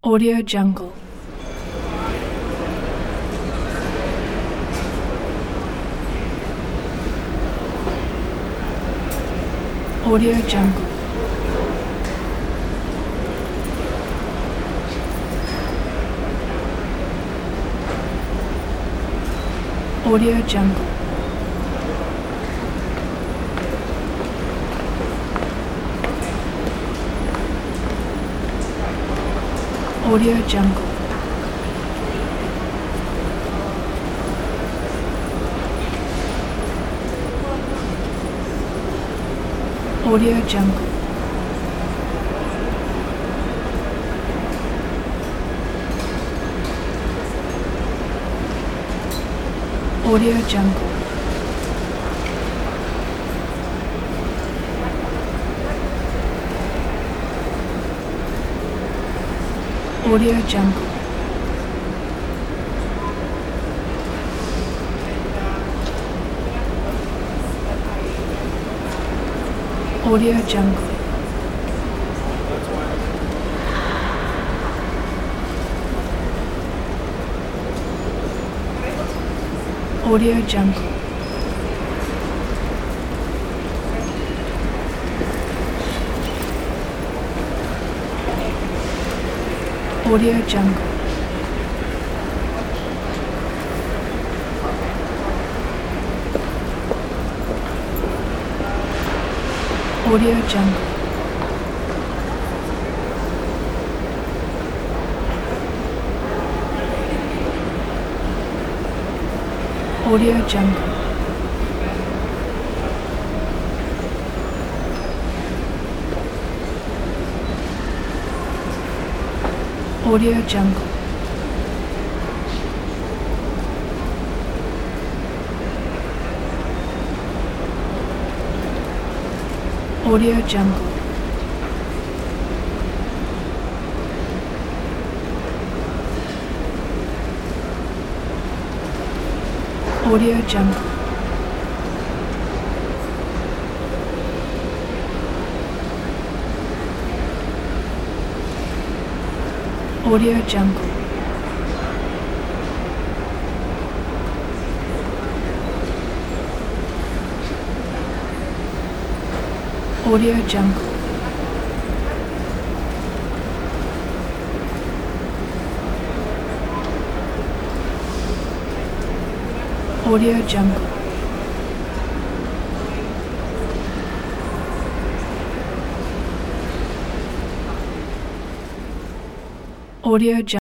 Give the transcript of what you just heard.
Audio Jungle. Audio Jungle. Audio Jungle. Audio Jungle. Audio Jungle. Audio Jungle. Audio Jungle. Audio Jungle. Audio Jungle. Audio Jungle. Audio Jungle. Audio Jungle. Audio Jungle. Audio Jungle. Audio Jungle. Audio Jungle. Audio Jungle. Audio Jungle. Audio Jungle.